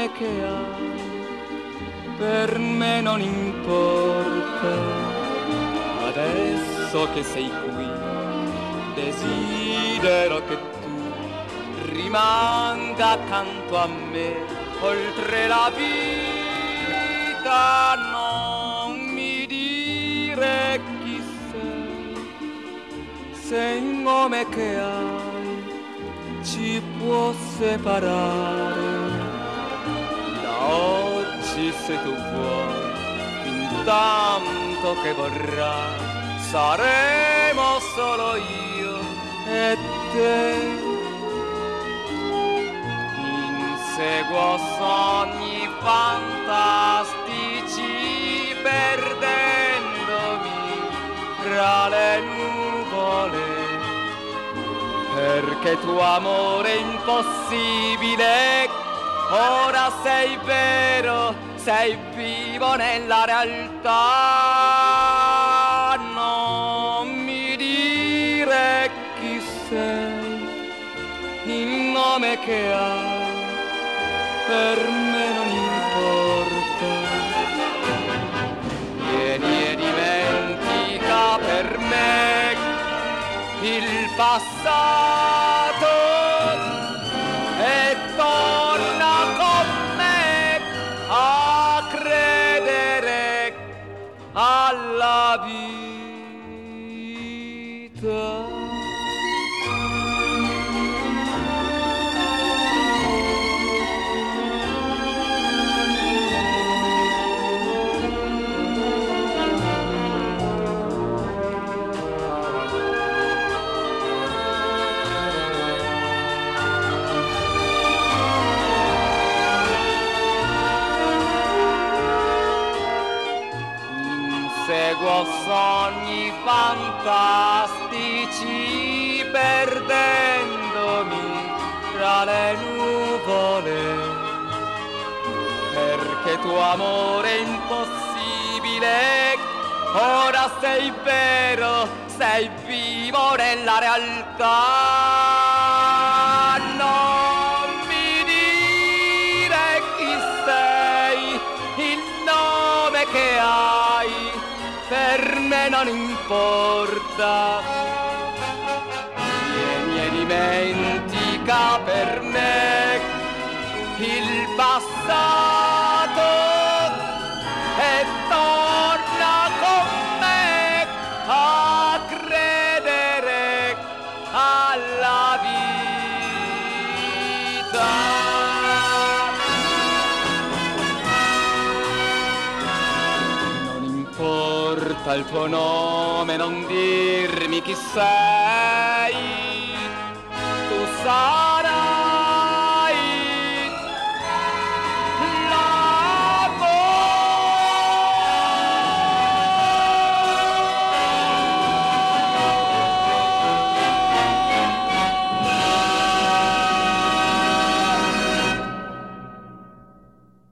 nome che hai per me non importa. Adesso che sei qui, desidero che tu rimanga accanto a me oltre la vita. Non mi dire chi sei, se il nome che hai ci può separare. Da oggi se tu vuoi, intanto che vorrai, saremo solo io e te. Inseguo sogni fantastici perdendomi tra le nuvole, perché tuo amore è impossibile. Ora sei vero, sei vivo nella realtà. Non mi dire chi sei, il nome che hai per me non importa. Vieni e dimentica per me il passato e torna con me a credere alla vita. Seguo sogni fantastici perdendomi tra le nuvole, perché tuo amore è impossibile. Ora sei vero, sei vivo nella realtà. Non mi dire chi sei, il nome che hai per me non importa. Vieni e dimentica per me il passato e torna con me a credere alla vita. Il tuo nome, non dirmi chi sei.